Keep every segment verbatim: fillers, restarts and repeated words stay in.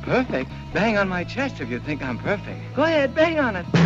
Perfect? Bang on my chest if you think I'm perfect. Go ahead, bang on it.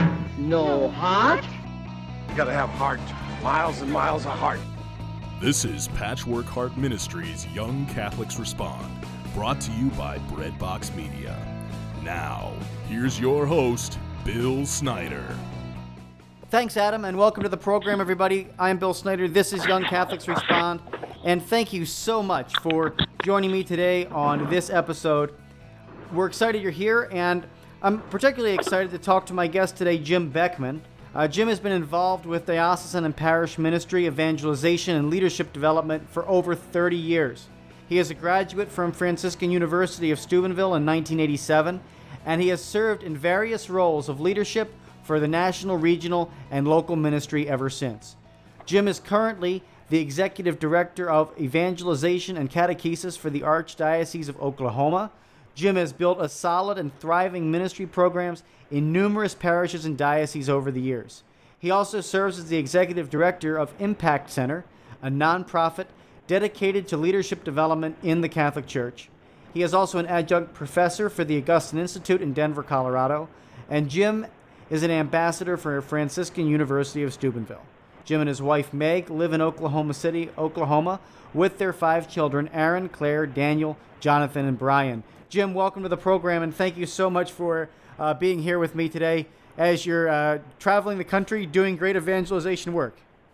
No heart? You gotta have heart. Miles and miles of heart. This is Patchwork Heart Ministries Young Catholics Respond, brought to you by Breadbox Media. Now, here's your host, Bill Snyder. Thanks, Adam, and welcome to the program, everybody. I'm Bill Snyder. This is Young Catholics Respond, and thank you so much for joining me today on this episode. We're excited you're here, and I'm particularly excited to talk to my guest today, Jim Beckman. Uh, Jim has been involved with diocesan and parish ministry, evangelization, and leadership development for over thirty years. He is a graduate from Franciscan University of Steubenville in nineteen eighty-seven, and he has served in various roles of leadership for the national, regional, and local ministry ever since. Jim is currently the Executive Director of Evangelization and Catechesis for the Archdiocese of Oklahoma. Jim has built a solid and thriving ministry programs in numerous parishes and dioceses over the years. He also serves as the Executive Director of Impact Center, a nonprofit dedicated to leadership development in the Catholic Church. He is also an adjunct professor for the Augustine Institute in Denver, Colorado, and Jim is an ambassador for Franciscan University of Steubenville. Jim and his wife Meg live in Oklahoma City, Oklahoma, with their five children, Aaron, Claire, Daniel, Jonathan, and Brian. Jim, welcome to the program, and thank you so much for uh, being here with me today as you're uh, traveling the country doing great evangelization work.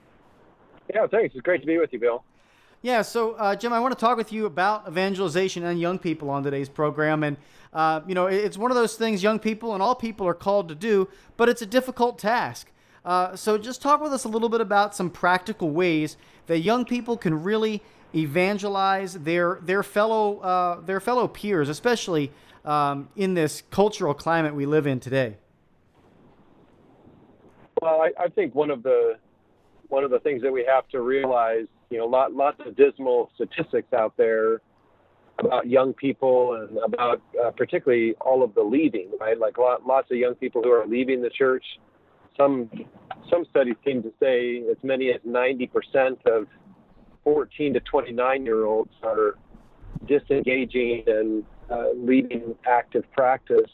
Yeah, thanks. It's great to be with you, Bill. Yeah, so uh, Jim, I want to talk with you about evangelization and young people on today's program. And, uh, you know, it's one of those things young people and all people are called to do, but it's a difficult task. Uh, so just talk with us a little bit about some practical ways that young people can really evangelize their their fellow uh, their fellow peers, especially um, in this cultural climate we live in today. Well, I, I think one of the one of the things that we have to realize, you know, lot, lots of dismal statistics out there about young people and about uh, particularly all of the leaving, right? Like lot, lots of young people who are leaving the church. Some some studies seem to say as many as ninety percent of fourteen to twenty-nine year olds are disengaging and uh, leaving active practice.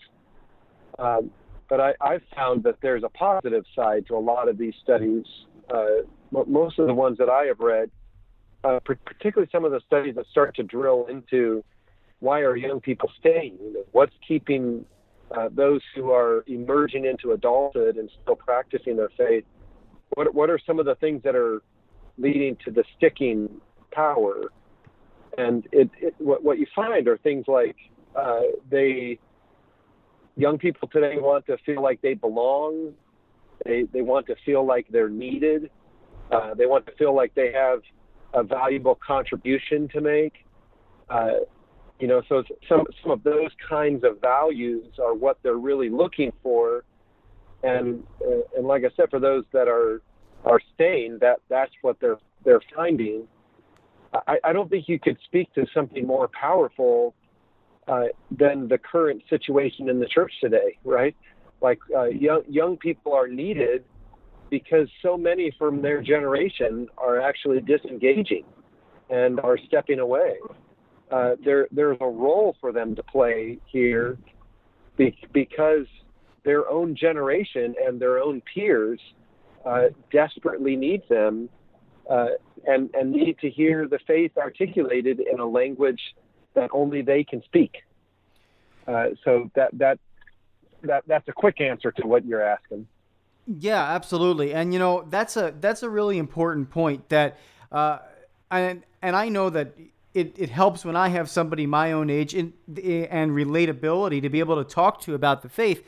Um, but I, I've found that there's a positive side to a lot of these studies. Uh, most of the ones that I have read, uh, particularly some of the studies that start to drill into why are young people staying? What's keeping uh, those who are emerging into adulthood and still practicing their faith? What what are some of the things that are leading to the sticking power? And it, it what, what you find are things like uh, they young people today want to feel like they belong. They they want to feel like they're needed. Uh, they want to feel like they have a valuable contribution to make. Uh, you know, so some some of those kinds of values are what they're really looking for. And uh, and like I said, for those that are are staying, that that's what they're they're finding. I, I don't think you could speak to something more powerful uh, than the current situation in the church today, right? Like uh, young young people are needed because so many from their generation are actually disengaging and are stepping away. Uh, there there's a role for them to play here be, because their own generation and their own peers uh, desperately need them uh, and and need to hear the faith articulated in a language that only they can speak. Uh, so that that. That that's a quick answer to what you're asking. Yeah, absolutely. And you know, that's a that's a really important point that uh and and I know that it, it helps when I have somebody my own age in, and relatability to be able to talk to about the faith.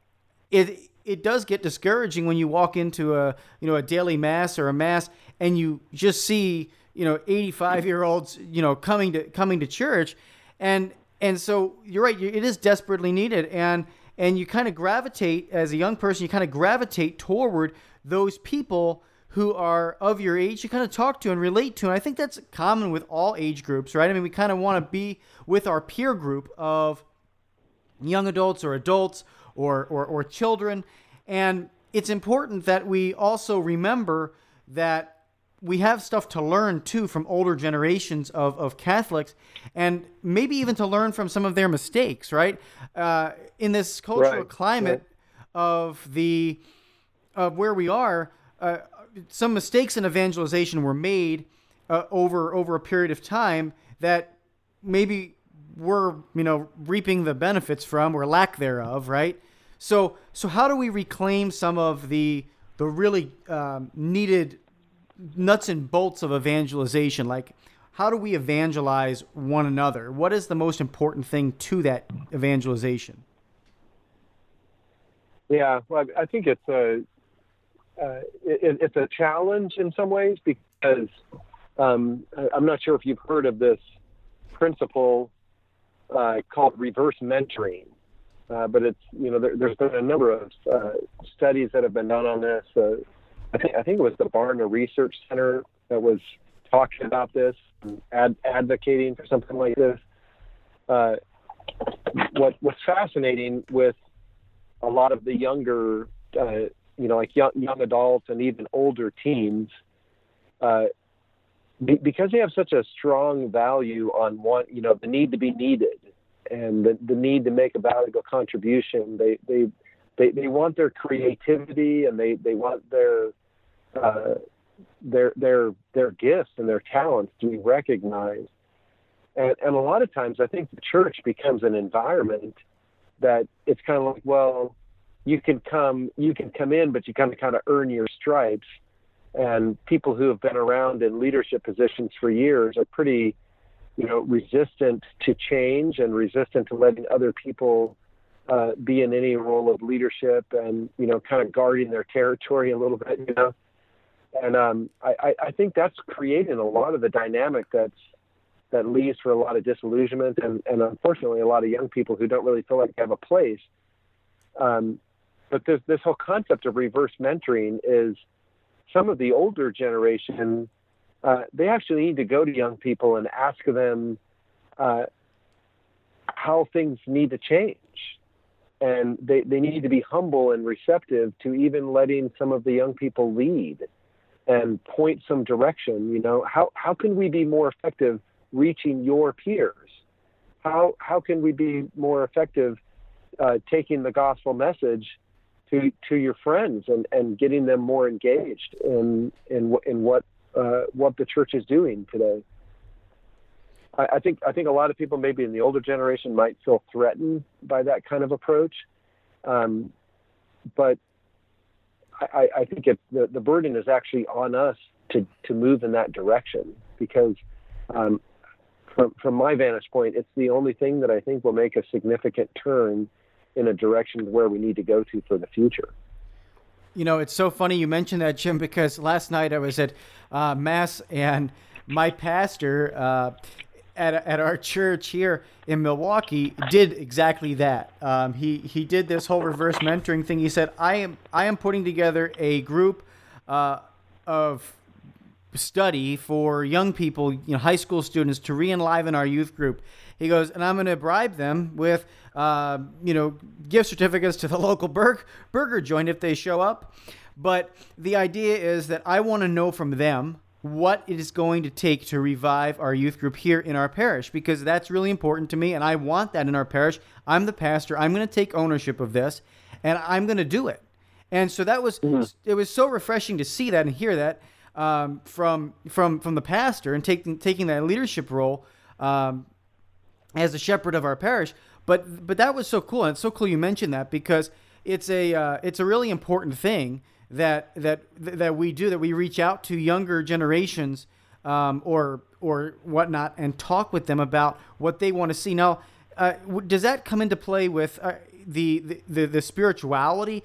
It it does get discouraging when you walk into a you know a daily mass or a mass and you just see, you know, eighty-five year olds, you know, coming to coming to church, and and so you're right, it is desperately needed. And And you kind of gravitate, as a young person, you kind of gravitate toward those people who are of your age, you kind of talk to and relate to. And I think that's common with all age groups, right? I mean, we kind of want to be with our peer group of young adults or adults or, or, or children. And it's important that we also remember that we have stuff to learn too from older generations of, of Catholics, and maybe even to learn from some of their mistakes, right? Uh, in this cultural Right. climate of the of where we are, uh, some mistakes in evangelization were made uh, over over a period of time that maybe we're you know reaping the benefits from, or lack thereof, right? So so how do we reclaim some of the the really um, needed nuts and bolts of evangelization? Like, how do we evangelize one another? What is the most important thing to that evangelization? Yeah, well, I I think it's a uh, it, it's a challenge in some ways, because um, I- I'm not sure if you've heard of this principle uh, called reverse mentoring, uh, but it's you know there, there's been a number of uh, studies that have been done on this. Uh, I think I think it was the Barna Research Center that was talking about this, and ad, advocating for something like this. Uh, what what's fascinating with a lot of the younger, uh, you know, like young, young adults and even older teens, uh, be, because they have such a strong value on one, you know, the need to be needed and the, the need to make a valuable contribution. They, they, they, they want their creativity, and they, they want their, uh, their, their, their gifts and their talents to be recognized. And, and a lot of times I think the church becomes an environment that it's kind of like, well, you can come, you can come in, but you kind of kind of earn your stripes. And people who have been around in leadership positions for years are pretty, you know, resistant to change and resistant to letting other people uh, be in any role of leadership, and, you know, kind of guarding their territory a little bit, you know. And um, I, I think that's creating a lot of the dynamic that's, that leads for a lot of disillusionment, and, and unfortunately a lot of young people who don't really feel like they have a place. Um, but this, this whole concept of reverse mentoring is, some of the older generation, uh, they actually need to go to young people and ask them uh, how things need to change. And they, they need to be humble and receptive to even letting some of the young people lead and point some direction. You know, how, how can we be more effective reaching your peers? How how can we be more effective uh, taking the gospel message to to your friends and, and getting them more engaged in in in what uh, what the church is doing today? I, I think I think a lot of people maybe in the older generation might feel threatened by that kind of approach, um, but I, I think it, the the burden is actually on us to to move in that direction, because um, From, from my vantage point, it's the only thing that I think will make a significant turn in a direction where we need to go to for the future. You know, it's so funny you mentioned that, Jim, because last night I was at uh, Mass, and my pastor uh, at at our church here in Milwaukee did exactly that. Um, he he did this whole reverse mentoring thing. He said, "I am I am putting together a group uh, of study for young people, you know, high school students, to re-enliven our youth group." He goes, and I'm going to bribe them with, uh, you know, gift certificates to the local bur- burger joint if they show up. But the idea is that I want to know from them what it is going to take to revive our youth group here in our parish, because that's really important to me, and I want that in our parish. I'm the pastor. I'm going to take ownership of this, and I'm going to do it. And so that was, mm-hmm. it was so refreshing to see that and hear that um, from from from the pastor, and taking taking that leadership role um, as the shepherd of our parish. But but that was so cool, and it's so cool you mentioned that, because it's a uh, it's a really important thing that that that we do, that we reach out to younger generations um, or or whatnot and talk with them about what they want to see. Now, uh, does that come into play with uh, the, the the spirituality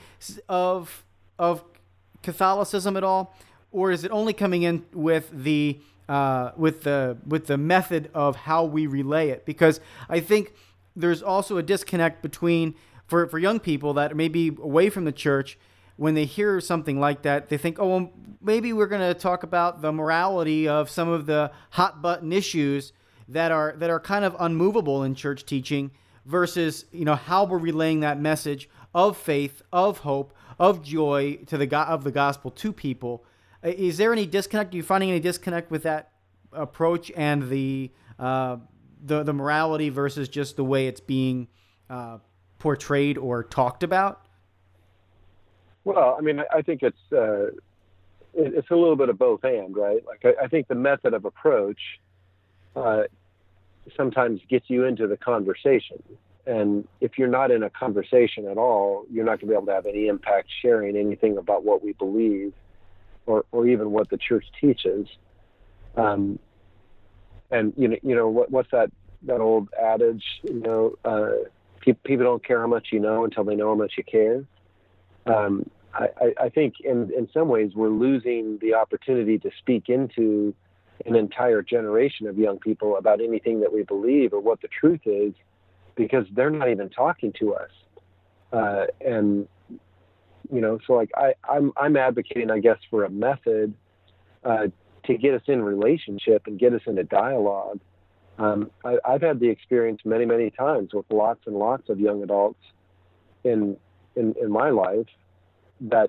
of of Catholicism at all, or is it only coming in with the uh, with the with the method of how we relay it? Because I think there's also a disconnect between for for young people that may be away from the church. When they hear something like that, they think, oh, well, maybe we're going to talk about the morality of some of the hot button issues that are that are kind of unmovable in church teaching, versus, you know, how we're relaying that message of faith, of hope, of joy to the go- of the gospel to people. is there any disconnect? Are you finding any disconnect with that approach and the uh, the the morality versus just the way it's being uh, portrayed or talked about? Well, I mean, I think it's uh, it's a little bit of both and, right? Like I, I think the method of approach uh, sometimes gets you into the conversation, and if you're not in a conversation at all, you're not going to be able to have any impact sharing anything about what we believe, or or even what the church teaches. Um, and you know, you know what, what's that that old adage? You know, uh, pe- people don't care how much you know until they know how much you care. Um, I, I think in, in some ways we're losing the opportunity to speak into an entire generation of young people about anything that we believe or what the truth is, because they're not even talking to us. Uh, and, you know, so like I, I'm, I'm advocating, I guess, for a method uh, to get us in relationship and get us into dialogue. Um, I, I've had the experience many, many times with lots and lots of young adults in in, in my life that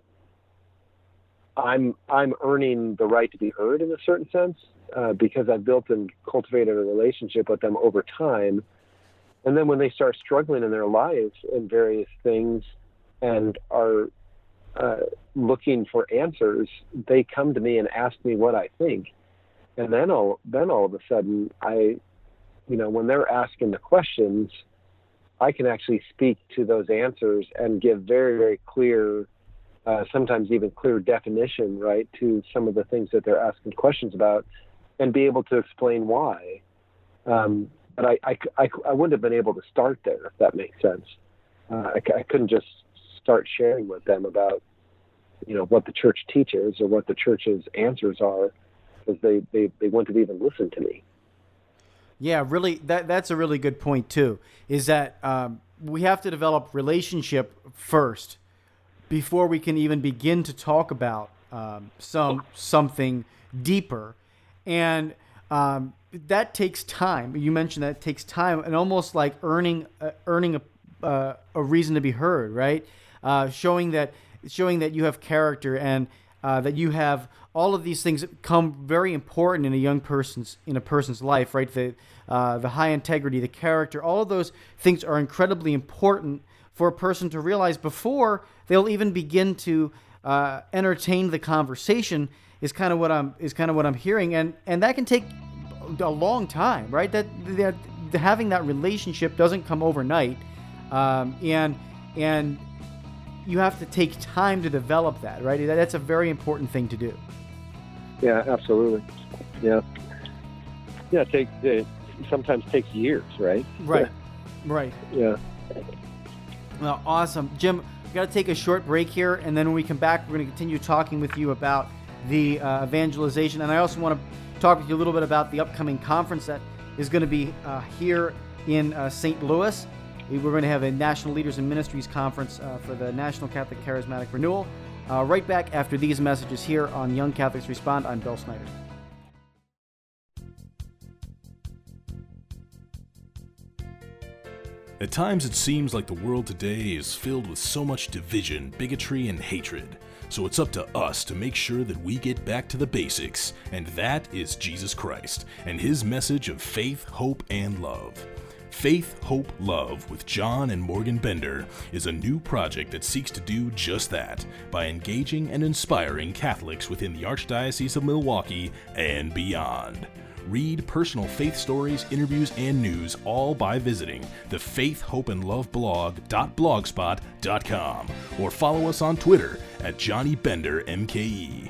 I'm I'm earning the right to be heard in a certain sense uh, because I've built and cultivated a relationship with them over time. And then when they start struggling in their lives in various things and are uh, looking for answers, they come to me and ask me what I think. And then all then all of a sudden, I, you know, when they're asking the questions, I can actually speak to those answers and give very, very clear, uh, sometimes even clear definition, right, to some of the things that they're asking questions about, and be able to explain why. Um, but I, I, I, I wouldn't have been able to start there, if that makes sense. Uh, I, I couldn't just start sharing with them about, you know, what the church teaches or what the church's answers are, because they, they, they wouldn't have even listened to me. Yeah, really, that that's a really good point too, is that um, we have to develop relationship first before we can even begin to talk about um, some something deeper. And um, that takes time. You mentioned that it takes time, and almost like earning uh, earning a, uh, a reason to be heard, right? Uh, showing that showing that you have character and uh, that you have all of these things that become very important in a young person's in a person's life, right? The uh, the high integrity, the character, all of those things are incredibly important for a person to realize before they'll even begin to uh, entertain the conversation. Is kind of what I'm is kind of what I'm hearing, and and that can take a long time, right? That that having that relationship doesn't come overnight, um, and and you have to take time to develop that, right? That's a very important thing to do. Yeah, absolutely. Yeah. Yeah, it takes, it sometimes takes years, right? Right, right. Yeah. Well, awesome. Jim, we got to take a short break here, and then when we come back, we're going to continue talking with you about the uh, evangelization. And I also want to talk with you a little bit about the upcoming conference that is going to be uh, here in uh, Saint Louis. We're going to have a National Leaders in Ministries Conference uh, for the National Catholic Charismatic Renewal. Uh, right back after these messages here on Young Catholics Respond. I'm Bill Snyder. At times it seems like the world today is filled with so much division, bigotry, and hatred. So it's up to us to make sure that we get back to the basics, and that is Jesus Christ and his message of faith, hope, and love. Faith, Hope, Love with John and Morgan Bender is a new project that seeks to do just that by engaging and inspiring Catholics within the Archdiocese of Milwaukee and beyond. Read personal faith stories, interviews, and news all by visiting the faith hope and love blog dot blogspot dot com or follow us on Twitter at Johnny Bender M K E.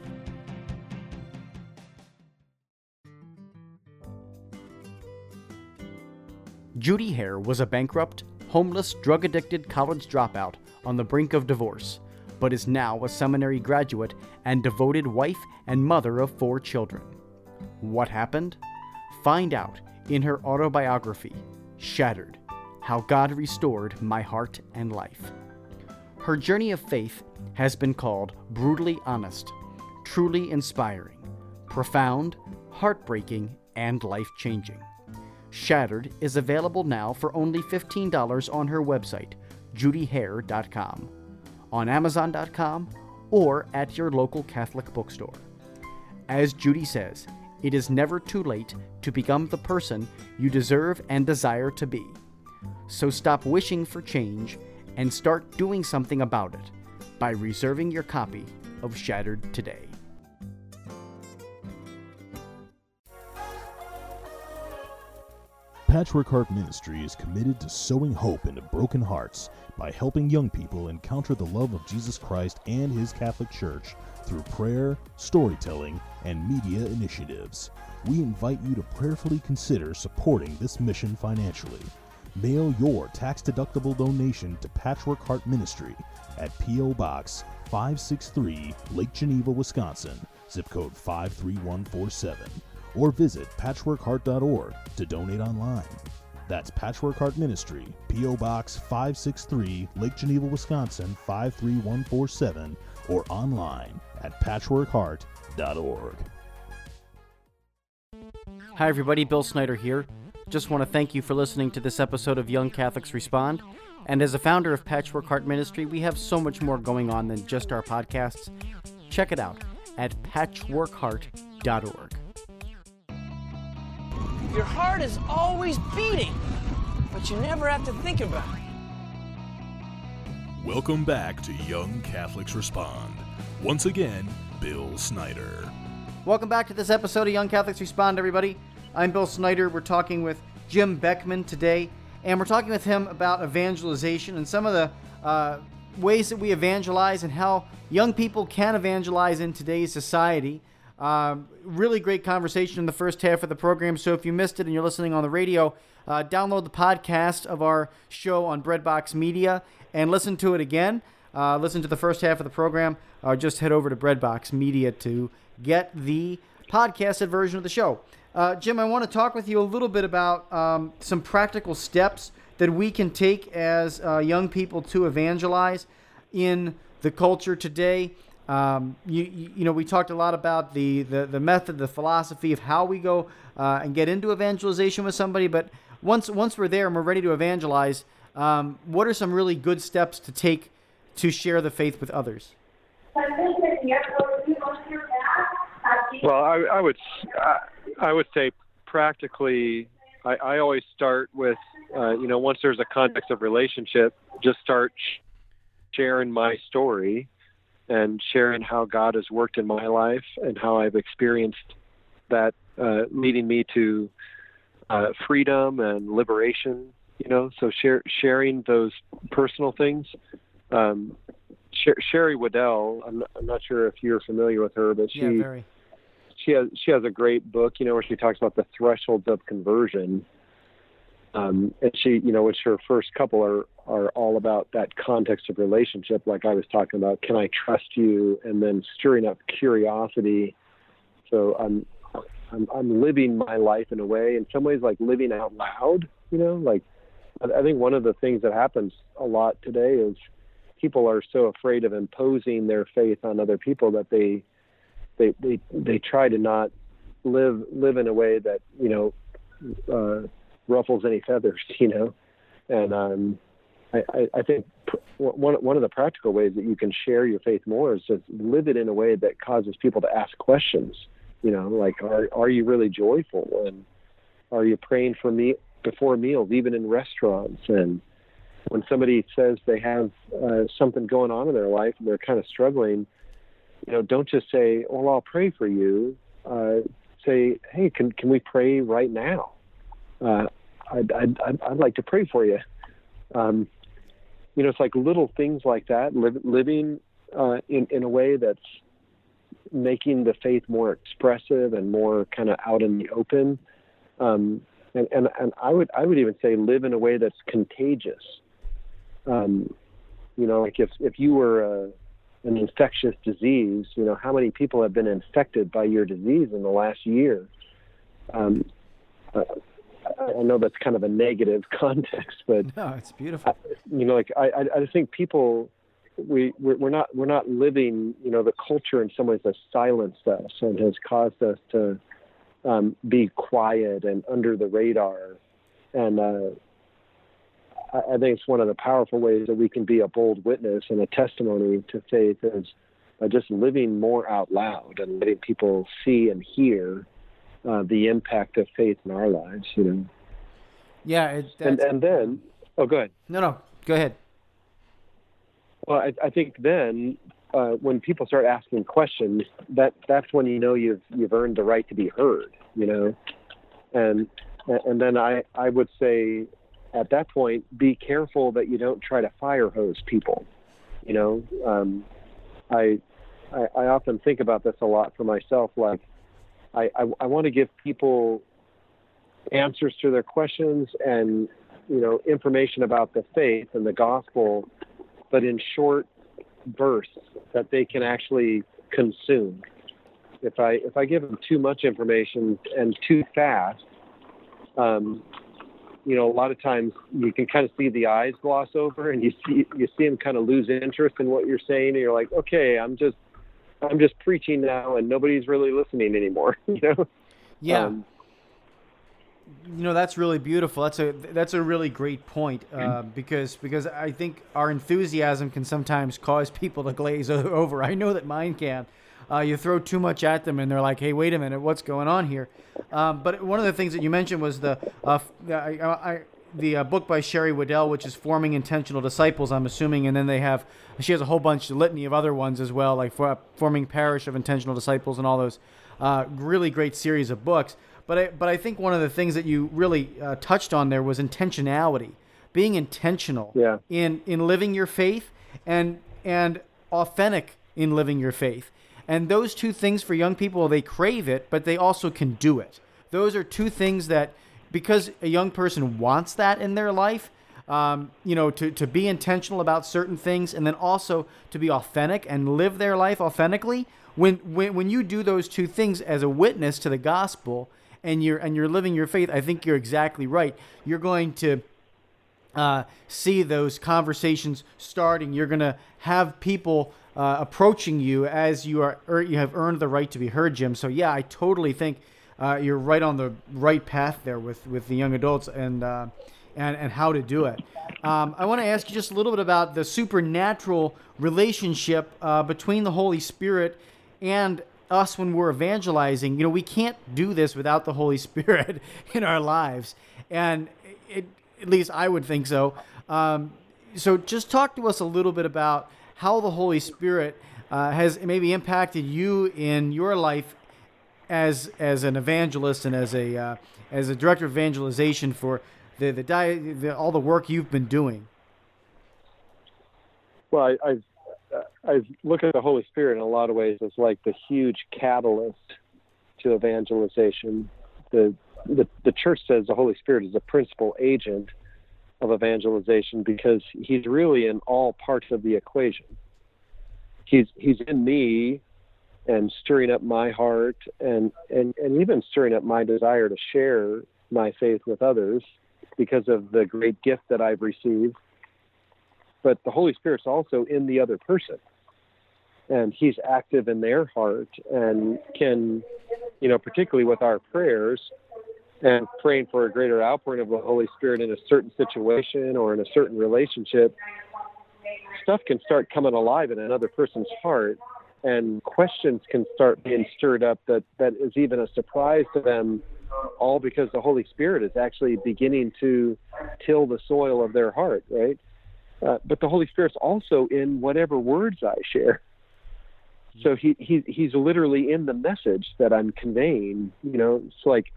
Judy Hare was a bankrupt, homeless, drug-addicted college dropout on the brink of divorce, but is now a seminary graduate and devoted wife and mother of four children. What happened? Find out in her autobiography, Shattered: How God Restored My Heart and Life. Her journey of faith has been called brutally honest, truly inspiring, profound, heartbreaking, and life-changing. Shattered is available now for only fifteen dollars on her website, judy hare dot com, on amazon dot com, or at your local Catholic bookstore. As Judy says, it is never too late to become the person you deserve and desire to be. So stop wishing for change and start doing something about it by reserving your copy of Shattered today. Patchwork Heart Ministry is committed to sowing hope into broken hearts by helping young people encounter the love of Jesus Christ and His Catholic Church through prayer, storytelling, and media initiatives. We invite you to prayerfully consider supporting this mission financially. Mail your tax-deductible donation to Patchwork Heart Ministry at P O. Box five sixty-three, Lake Geneva, Wisconsin, zip code five three one four seven, or visit patchwork heart dot org to donate online. That's Patchwork Heart Ministry, P O. Box five sixty-three, Lake Geneva, Wisconsin, five three one four seven, or online at patchwork heart dot org. Hi everybody, Bill Snyder here. Just want to thank you for listening to this episode of Young Catholics Respond. And as a founder of Patchwork Heart Ministry, we have so much more going on than just our podcasts. Check it out at patchwork heart dot org. Your heart is always beating, but you never have to think about it. Welcome back to Young Catholics Respond. Once again, Bill Snyder. Welcome back to this episode of Young Catholics Respond, everybody. I'm Bill Snyder. We're talking with Jim Beckman today, and we're talking with him about evangelization and some of the uh, ways that we evangelize and how young people can evangelize in today's society. Uh, really great conversation in the first half of the program, so if you missed it and you're listening on the radio, uh, download the podcast of our show on Breadbox Media and listen to it again. Uh, listen to the first half of the program, or just head over to Breadbox Media to get the podcasted version of the show. Uh, Jim, I want to talk with you a little bit about um, some practical steps that we can take as uh, young people to evangelize in the culture today. Um, you, you, you know, we talked a lot about the, the, the method, the philosophy of how we go uh, and get into evangelization with somebody. But once once we're there and we're ready to evangelize, um, what are some really good steps to take to share the faith with others? Well, I, I would I, I would say practically, I, I always start with, uh, you know, once there's a context of relationship, just start sh- sharing my story and sharing how God has worked in my life and how I've experienced that uh, leading me to uh, freedom and liberation, you know, so share, sharing those personal things. Um, Sher- Sherry Waddell, I'm not, I'm not sure if you're familiar with her, but she yeah, very. she has she has a great book, you know, where she talks about the thresholds of conversion. Um, and she, you know, which her first couple are, are all about that context of relationship, like I was talking about. Can I trust you? And then stirring up curiosity. So I'm, I'm, I'm living my life in a way, in some ways, like living out loud. You know, like I think one of the things that happens a lot today is people are so afraid of imposing their faith on other people that they, they, they, they try to not live live in a way that, you know. Uh, ruffles any feathers, you know, and um, I, I, I think pr- one one of the practical ways that you can share your faith more is to live it in a way that causes people to ask questions, you know, like are are you really joyful, and are you praying for me before meals, even in restaurants? And when somebody says they have uh, something going on in their life and they're kind of struggling, you know, don't just say, "Well, I'll pray for you." Uh, say, "Hey, can can we pray right now? Uh, I'd, I'd, I'd like to pray for you." Um, you know, it's like little things like that, li- living uh, in, in a way that's making the faith more expressive and more kind of out in the open. Um, and, and, and I would I would even say live in a way that's contagious. Um, you know, like if, if you were a, an infectious disease, you know, how many people have been infected by your disease in the last year? Um, uh, I know that's kind of a negative context, but no, it's beautiful. I, you know, like I, I just think people, we we're, we're not we're not living. You know, the culture in some ways has silenced us and has caused us to um, be quiet and under the radar. And uh, I, I think it's one of the powerful ways that we can be a bold witness and a testimony to faith is by just living more out loud and letting people see and hear uh, the impact of faith in our lives, you know. Yeah. It, and, and then, oh, go ahead. No, no, go ahead. Well, I, I think then uh, when people start asking questions, that that's when you know you've you've earned the right to be heard, you know. And and then I, I would say at that point, be careful that you don't try to fire hose people, you know. Um, I, I I often think about this a lot for myself. Like, I, I, I want to give people answers to their questions and, you know, information about the faith and the gospel, but in short bursts that they can actually consume. If I if I give them too much information and too fast, um, you know, a lot of times you can kind of see the eyes gloss over, and you see you see them kind of lose interest in what you're saying, and you're like, okay, I'm just I'm just preaching now, and nobody's really listening anymore. You know? Yeah. Um, you know, that's really beautiful. That's a that's a really great point, uh, because because I think our enthusiasm can sometimes cause people to glaze over. I know that mine can. Uh, you throw too much at them, and they're like, "Hey, wait a minute, what's going on here?" Um, but one of the things that you mentioned was the uh, I, I, the uh, book by Sherry Waddell, which is Forming Intentional Disciples, I'm assuming, and then they have she has a whole bunch, a litany of other ones as well, like for, uh, Forming Parish of Intentional Disciples, and all those uh, really great series of books. But I, but I think one of the things that you really uh, touched on there was intentionality, being intentional yeah. in in living your faith and and authentic in living your faith. And those two things for young people, they crave it, but they also can do it. Those are two things that, because a young person wants that in their life, um, you know, to, to be intentional about certain things, and then also to be authentic and live their life authentically. When when when you do those two things as a witness to the gospel, and you're and you're living your faith, I think you're exactly right. You're going to uh, see those conversations starting. You're going to have people Uh, approaching you as you are, er, you have earned the right to be heard, Jim. So yeah, I totally think uh, you're right on the right path there with, with the young adults and uh, and and how to do it. Um, I want to ask you just a little bit about the supernatural relationship uh, between the Holy Spirit and us when we're evangelizing. You know, we can't do this without the Holy Spirit in our lives, and it, at least I would think so. Um, so just talk to us a little bit about how the Holy Spirit uh, has maybe impacted you in your life as as an evangelist and as a uh, as a director of evangelization for the the, di- the all the work you've been doing. Well, I, I've I look at the Holy Spirit in a lot of ways as like the huge catalyst to evangelization. The the the church says the Holy Spirit is a principal agent of evangelization because he's really in all parts of the equation. He's he's in me and stirring up my heart and, and, and even stirring up my desire to share my faith with others because of the great gift that I've received. But the Holy Spirit's also in the other person, and he's active in their heart and can, you know, particularly with our prayers and praying for a greater outpouring of the Holy Spirit in a certain situation or in a certain relationship, stuff can start coming alive in another person's heart, and questions can start being stirred up that, that is even a surprise to them, all because the Holy Spirit is actually beginning to till the soil of their heart, right? Uh, but the Holy Spirit's also in whatever words I share. So he, he he's literally in the message that I'm conveying. You know, it's like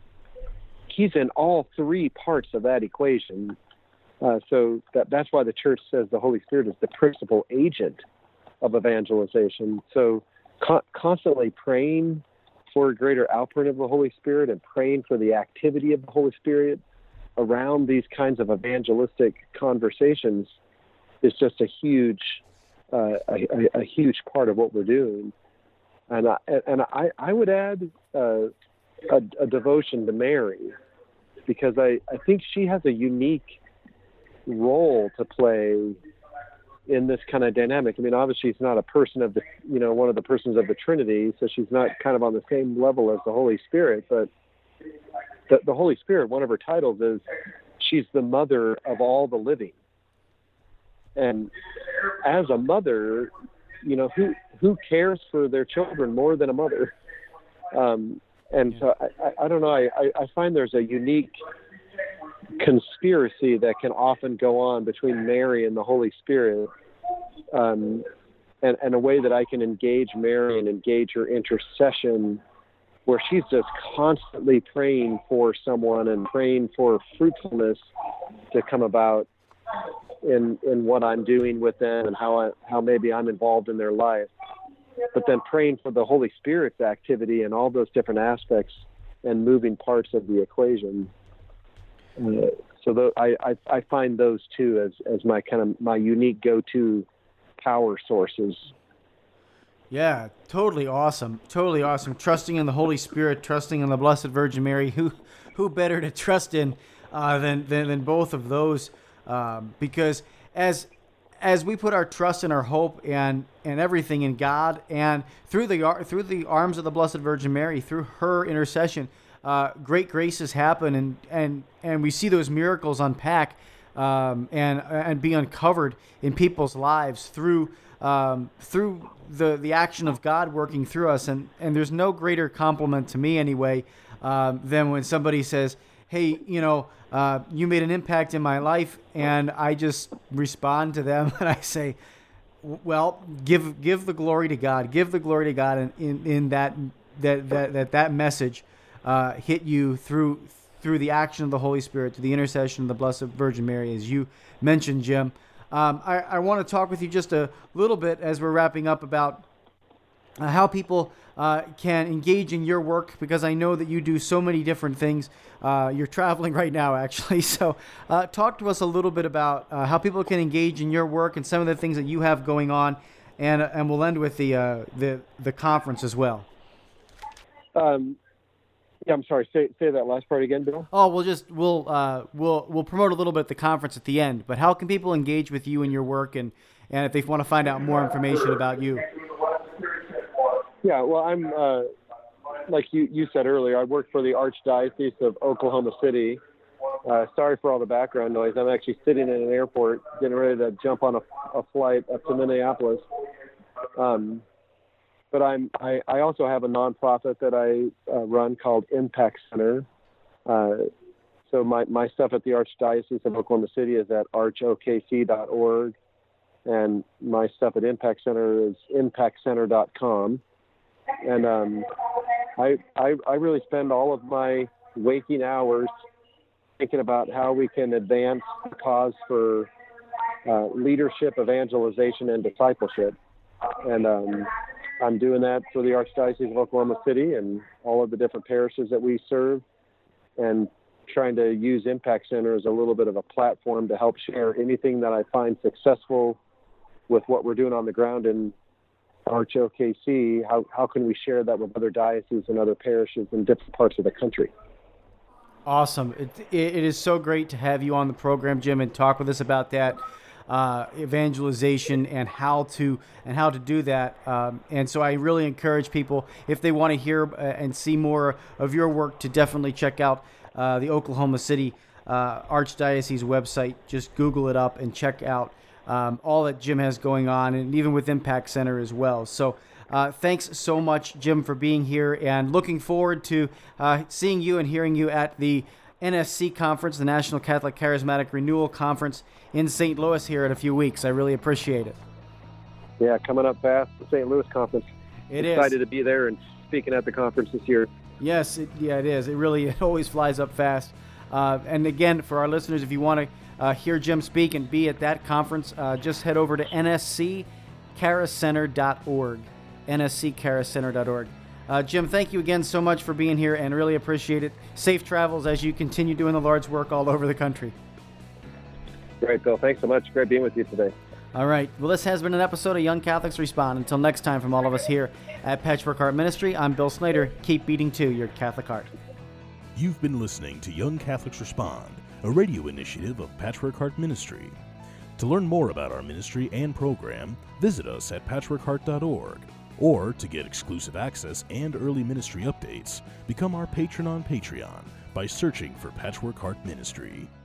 he's in all three parts of that equation. Uh, so that that's why the church says the Holy Spirit is the principal agent of evangelization. So con- constantly praying for a greater outpouring of the Holy Spirit and praying for the activity of the Holy Spirit around these kinds of evangelistic conversations is just a huge, uh, a, a, a huge part of what we're doing. And I, and I, I would add uh, a, a devotion to Mary, because I, I think she has a unique role to play in this kind of dynamic. I mean, obviously she's not a person of the, you know, one of the persons of the Trinity, so she's not kind of on the same level as the Holy Spirit, but the, the Holy Spirit, one of her titles is she's the mother of all the living. And as a mother, you know, who who cares for their children more than a mother? Um, and so I, I, I don't know. I, I find there's a unique conspiracy that can often go on between Mary and the Holy Spirit, um, and, and a way that I can engage Mary and engage her intercession, where she's just constantly praying for someone and praying for fruitfulness to come about in in what I'm doing with them and how I, how maybe I'm involved in their life. But then praying for the Holy Spirit's activity and all those different aspects and moving parts of the equation. Uh, so the, I, I I find those two as as my kind of my unique go-to power sources. Yeah, totally awesome. Totally awesome. Trusting in the Holy Spirit, trusting in the Blessed Virgin Mary. Who who better to trust in uh, than, than than both of those? Um, because as as we put our trust and our hope and and everything in God, and through the through the arms of the Blessed Virgin Mary, through her intercession, uh, great graces happen, and and and we see those miracles unpack um, and and be uncovered in people's lives through. Um, through the, the action of God working through us. And, and there's no greater compliment to me anyway um, than when somebody says, hey, you know, uh, you made an impact in my life, and I just respond to them and I say, well, give give the glory to God. Give the glory to God in, in, in that, that, that, that, that message uh, hit you through through the action of the Holy Spirit, to the intercession of the Blessed Virgin Mary, as you mentioned, Jim. Um, I, I want to talk with you just a little bit as we're wrapping up about uh, how people uh, can engage in your work, because I know that you do so many different things. Uh, you're traveling right now, actually. So uh, talk to us a little bit about uh, how people can engage in your work and some of the things that you have going on, and and we'll end with the uh, the the conference as well. Um, yeah, I'm sorry. Say say that last part again, Bill. Oh, we'll just we'll uh, we'll we'll promote a little bit the conference at the end. But how can people engage with you and your work, and, and if they want to find out more information about you? Yeah, well, I'm uh, like you you said earlier. I work for the Archdiocese of Oklahoma City. Uh, sorry for all the background noise. I'm actually sitting in an airport, getting ready to jump on a, a flight up to Minneapolis. Um, But I'm, I, I also have a nonprofit that I uh, run called Impact Center. Uh, so my, my stuff at the Archdiocese of Oklahoma City is at arch o k c dot org. And my stuff at Impact Center is impact center dot com. And um, I, I, I really spend all of my waking hours thinking about how we can advance the cause for uh, leadership, evangelization, and discipleship. And um, I'm doing that for the Archdiocese of Oklahoma City and all of the different parishes that we serve, and trying to use Impact Center as a little bit of a platform to help share anything that I find successful with what we're doing on the ground in Arch O K C. How, how can we share that with other dioceses and other parishes in different parts of the country? Awesome. It, it is so great to have you on the program, Jim, and talk with us about that. Uh, evangelization and how to and how to do that. Um, and so I really encourage people, if they want to hear uh, and see more of your work, to definitely check out uh, the Oklahoma City uh, Archdiocese website. Just Google it up and check out um, all that Jim has going on, and even with Impact Center as well. So uh, thanks so much, Jim, for being here, and looking forward to uh, seeing you and hearing you at the N S C Conference, the National Catholic Charismatic Renewal Conference in Saint Louis here in a few weeks. I really appreciate it. Yeah, coming up fast, the Saint Louis Conference. It Excited is. Excited to be there and speaking at the conference this year. Yes, it, yeah, it is. It really it always flies up fast. Uh, and again, for our listeners, if you want to uh, hear Jim speak and be at that conference, uh, just head over to N S C charis center dot org. N S C charis center dot org. Uh, Jim, thank you again so much for being here, and really appreciate it. Safe travels as you continue doing the Lord's work all over the country. Great, Bill. Thanks so much. Great being with you today. All right. Well, this has been an episode of Young Catholics Respond. Until next time, from all of us here at Patchwork Heart Ministry, I'm Bill Snyder. Keep beating to your Catholic heart. You've been listening to Young Catholics Respond, a radio initiative of Patchwork Heart Ministry. To learn more about our ministry and program, visit us at patchwork heart dot org. Or, to get exclusive access and early ministry updates, become our patron on Patreon by searching for Patchwork Heart Ministry.